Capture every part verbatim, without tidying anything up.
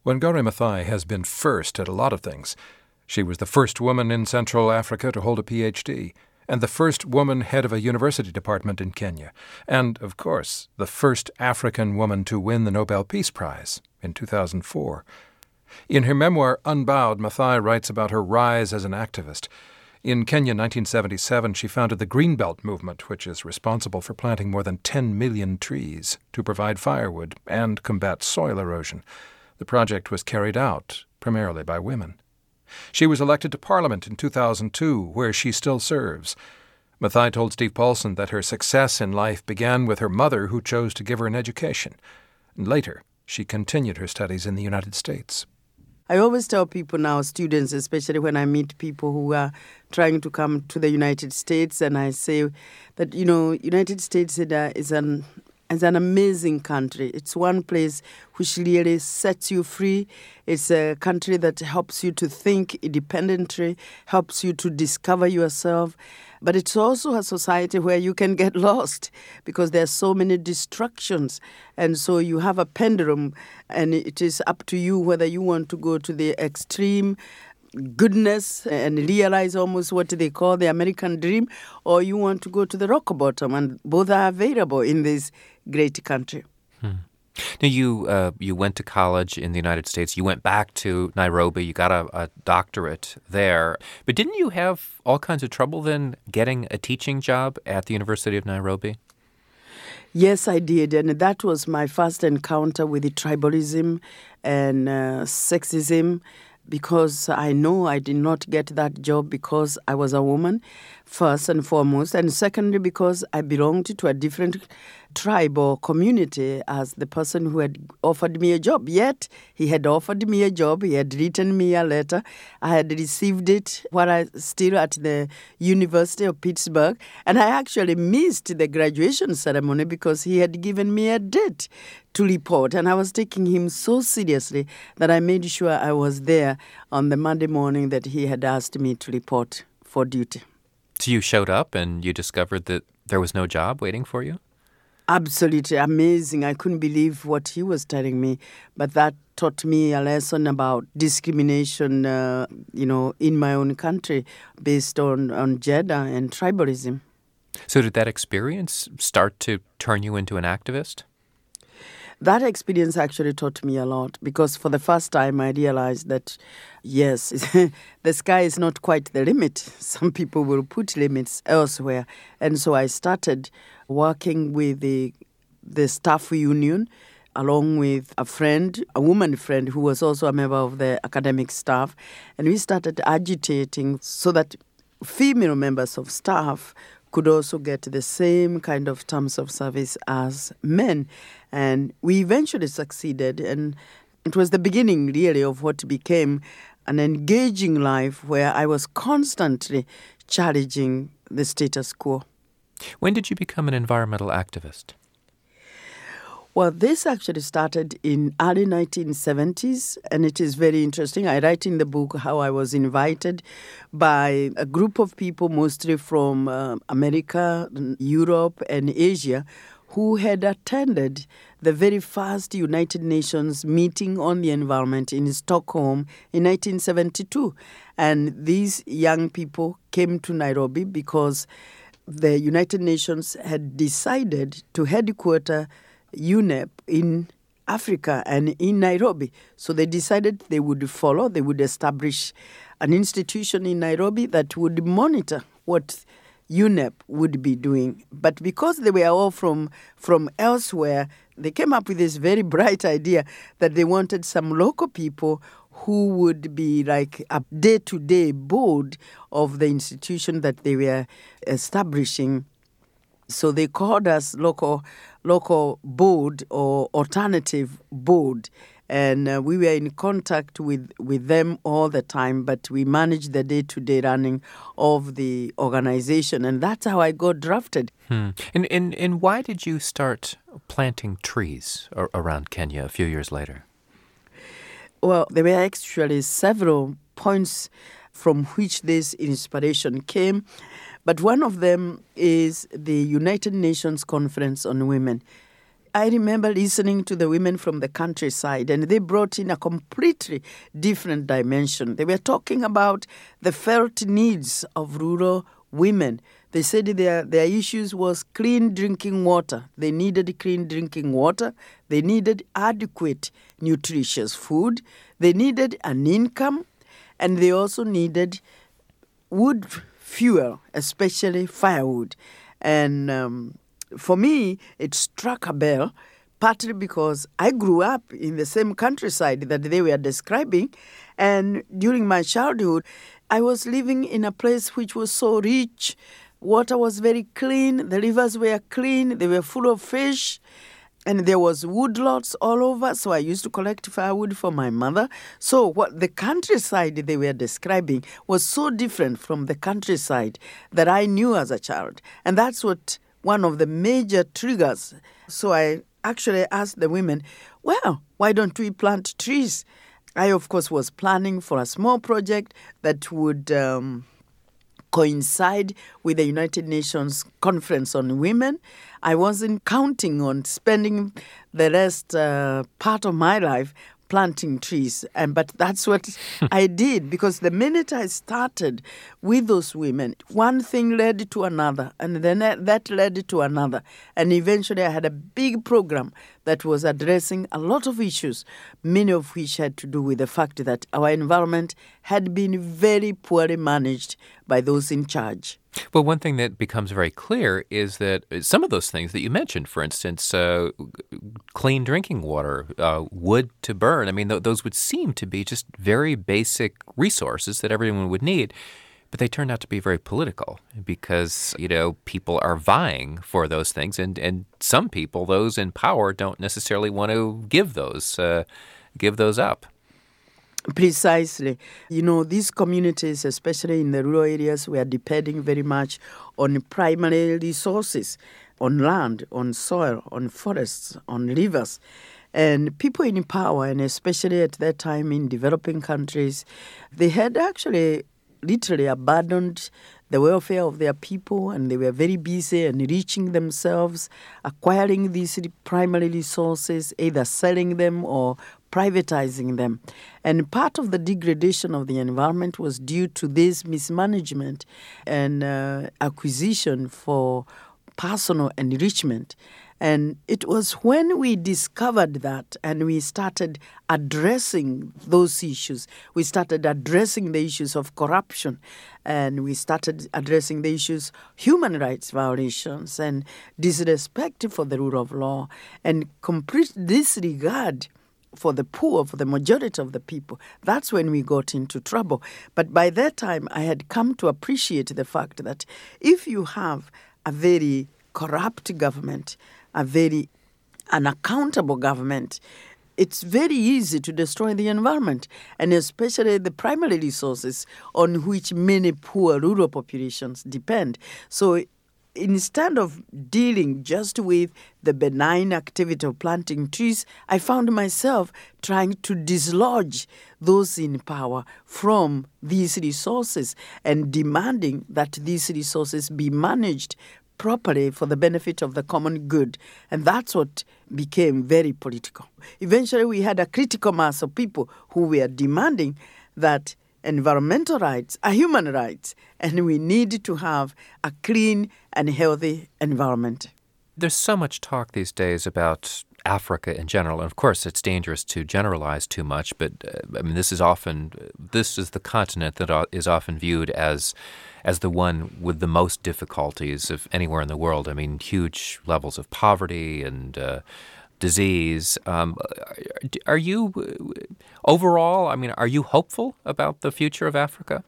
Wangari Maathai has been first at a lot of things. She was the first woman in Central Africa to hold a P H D, and the first woman head of a university department in Kenya, and, of course, the first African woman to win the Nobel Peace Prize in two thousand four. In her memoir, Unbowed, Maathai writes about her rise as an activist. In Kenya in nineteen seventy-seven, she founded the Greenbelt Movement, which is responsible for planting more than ten million trees to provide firewood and combat soil erosion. The project was carried out primarily by women. She was elected to Parliament in two thousand two, where she still serves. Maathai told Steve Paulson that her success in life began with her mother, who chose to give her an education. And later, she continued her studies in the United States. I always tell people now, students, especially when I meet people who are trying to come to the United States, and I say that, you know, United States is an It's an amazing country. It's one place which really sets you free. It's a country that helps you to think independently, helps you to discover yourself. But it's also a society where you can get lost because there are so many distractions. And so you have a pendulum, and it is up to you whether you want to go to the extreme goodness and realize almost what they call the American dream, or you want to go to the rock bottom, and both are available in this great country. Hmm. Now, you uh, you went to college in the United States. You went back to Nairobi. You got a, a doctorate there. But didn't you have all kinds of trouble then getting a teaching job at the University of Nairobi? Yes, I did. And that was my first encounter with the tribalism and uh, sexism, because I know I did not get that job because I was a woman, first and foremost, and secondly because I belonged to a different tribe or community as the person who had offered me a job. Yet he had offered me a job, he had written me a letter, I had received it while I was still at the University of Pittsburgh, and I actually missed the graduation ceremony because he had given me a date to report, and I was taking him so seriously that I made sure I was there on the Monday morning that he had asked me to report for duty. So you showed up and you discovered that there was no job waiting for you? Absolutely amazing. I couldn't believe what he was telling me, but that taught me a lesson about discrimination, uh, you know, in my own country based on, on gender and tribalism. So did that experience start to turn you into an activist? That experience actually taught me a lot because for the first time I realized that, yes, the sky is not quite the limit. Some people will put limits elsewhere. And so I started working with the, the staff union along with a friend, a woman friend who was also a member of the academic staff. And we started agitating so that female members of staff could also get the same kind of terms of service as men. And we eventually succeeded, and it was the beginning, really, of what became an engaging life where I was constantly challenging the status quo. When did you become an environmental activist? Well, this actually started in early nineteen seventies, and it is very interesting. I write in the book how I was invited by a group of people, mostly from uh, America, Europe, and Asia, who had attended the very first United Nations meeting on the environment in Stockholm in nineteen seventy-two. And these young people came to Nairobi because the United Nations had decided to headquarter U N E P in Africa and in Nairobi. So they decided they would follow, they would establish an institution in Nairobi that would monitor what U N E P would be doing. But because they were all from, from elsewhere, they came up with this very bright idea that they wanted some local people who would be like a day-to-day board of the institution that they were establishing. So they called us local local board or alternative board. And uh, we were in contact with, with them all the time, but we managed the day-to-day running of the organization. And that's how I got drafted. Hmm. And, and, and why did you start planting trees ar- around Kenya a few years later? Well, there were actually several points from which this inspiration came. But one of them is the United Nations Conference on Women. I remember listening to the women from the countryside, and they brought in a completely different dimension. They were talking about the felt needs of rural women. They said their, their issues was clean drinking water. They needed clean drinking water. They needed adequate, nutritious food. They needed an income, and they also needed wood fuel, especially firewood. And um, for me, it struck a bell, partly because I grew up in the same countryside that they were describing. And during my childhood, I was living in a place which was so rich. Water was very clean. The rivers were clean. They were full of fish. And there was woodlots all over, so I used to collect firewood for my mother. So what the countryside they were describing was so different from the countryside that I knew as a child. And that's what one of the major triggers. So I actually asked the women, well, why don't we plant trees? I, of course, was planning for a small project that would um, coincide with the United Nations Conference on Women. I wasn't counting on spending the rest uh, part of my life planting trees, and but that's what I did, because the minute I started with those women, one thing led to another, and then that led to another, and eventually I had a big program that was addressing a lot of issues, many of which had to do with the fact that our environment had been very poorly managed by those in charge. Well, one thing that becomes very clear is that some of those things that you mentioned, for instance, uh, clean drinking water, uh, wood to burn, I mean, th- those would seem to be just very basic resources that everyone would need, but they turned out to be very political because, you know, people are vying for those things, and, and some people, those in power, don't necessarily want to give those, uh, give those up. Precisely. You know, these communities, especially in the rural areas, were depending very much on primary resources, on land, on soil, on forests, on rivers. And people in power, and especially at that time in developing countries, they had actually literally abandoned the welfare of their people, and they were very busy enriching themselves, acquiring these primary resources, either selling them or privatizing them. And part of the degradation of the environment was due to this mismanagement and uh, acquisition for personal enrichment. And it was when we discovered that and we started addressing those issues, we started addressing the issues of corruption, and we started addressing the issues human rights violations and disrespect for the rule of law and complete disregard for the poor, for the majority of the people. That's when we got into trouble. But by that time, I had come to appreciate the fact that if you have a very corrupt government, a very unaccountable government, it's very easy to destroy the environment, and especially the primary resources on which many poor rural populations depend. So instead of dealing just with the benign activity of planting trees, I found myself trying to dislodge those in power from these resources and demanding that these resources be managed properly for the benefit of the common good. And that's what became very political. Eventually, we had a critical mass of people who were demanding that environmental rights are human rights, and we need to have a clean and healthy environment. There's so much talk these days about Africa in general, and of course it's dangerous to generalize too much, but uh, I mean this is often this is the continent that is often viewed as as the one with the most difficulties of anywhere in the world. I mean, huge levels of poverty and uh, disease. Um, are you overall? I mean, are you hopeful about the future of Africa?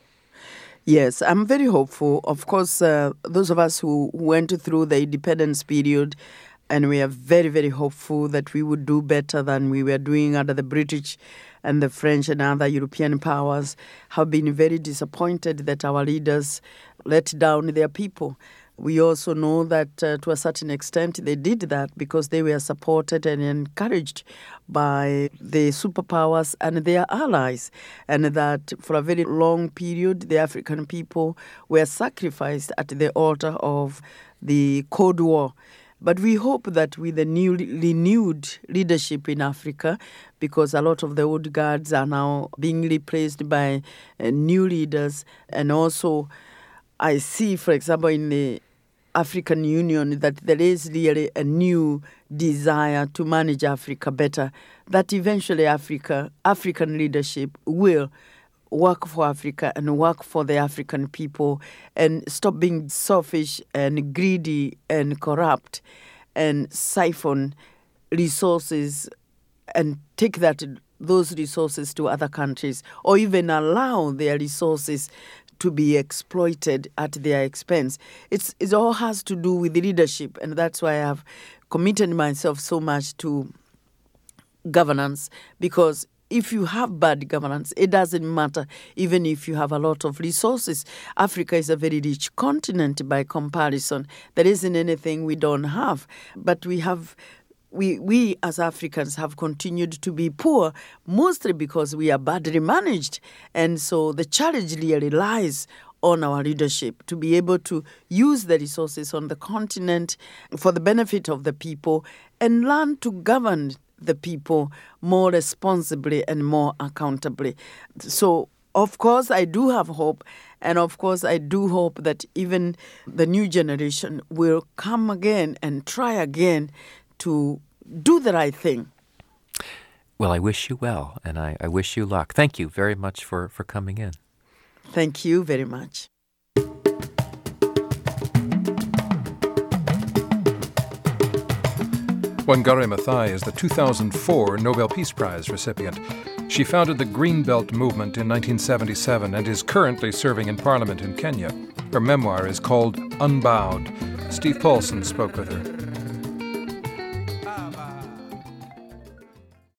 Yes, I'm very hopeful. Of course, uh, those of us who went through the independence period, and we are very, very hopeful that we would do better than we were doing under the British and the French and other European powers, have been very disappointed that our leaders let down their people. We also know that uh, to a certain extent they did that because they were supported and encouraged by the superpowers and their allies, and that for a very long period the African people were sacrificed at the altar of the Cold War. But we hope that with the new renewed leadership in Africa, because a lot of the old guards are now being replaced by uh, new leaders, and also I see, for example, in the African Union that there is really a new desire to manage Africa better, that eventually Africa, African leadership will work for Africa and work for the African people and stop being selfish and greedy and corrupt and siphon resources and take that those resources to other countries, or even allow their resources to be exploited at their expense. It's, it all has to do with leadership, and that's why I have committed myself so much to governance, because if you have bad governance, it doesn't matter even if you have a lot of resources. Africa is a very rich continent by comparison. There isn't anything we don't have, but we have We, we as Africans have continued to be poor, mostly because we are badly managed. And so the challenge really lies on our leadership to be able to use the resources on the continent for the benefit of the people and learn to govern the people more responsibly and more accountably. So, of course, I do have hope. And of course, I do hope that even the new generation will come again and try again to do the right thing. Well, I wish you well, and I, I wish you luck. Thank you very much for, for coming in. Thank you very much. Wangari Maathai is the two thousand four Nobel Peace Prize recipient. She founded the Greenbelt movement in nineteen seventy-seven and is currently serving in Parliament in Kenya. Her memoir is called Unbowed. Steve Paulson spoke with her.